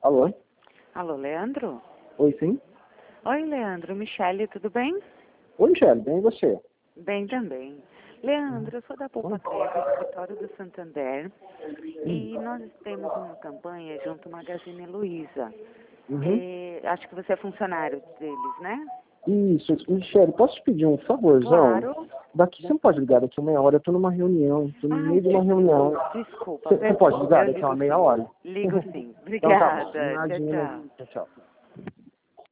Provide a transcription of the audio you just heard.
Alô? Alô, Leandro? Oi, sim? Oi, Leandro. Michele, tudo bem? Oi, Michele, bem e você? Bem também. Leandro, eu sou da Poupa Treva, escritório do Santander, e nós temos uma campanha junto ao Magazine Luiza. Uhum. Acho que você é funcionário deles, né? Isso, Michele, posso te pedir um favorzão? Claro. Daqui você não pode ligar daqui a meia hora, eu tô numa reunião, tô no Ai, meio de uma reunião. desculpa, Você pode perdão. ligar Eu daqui a uma ligo meia sim. hora? Ligo sim. Então tá bom, Obrigada. Tchau, imagina. tchau. Tchau, tchau.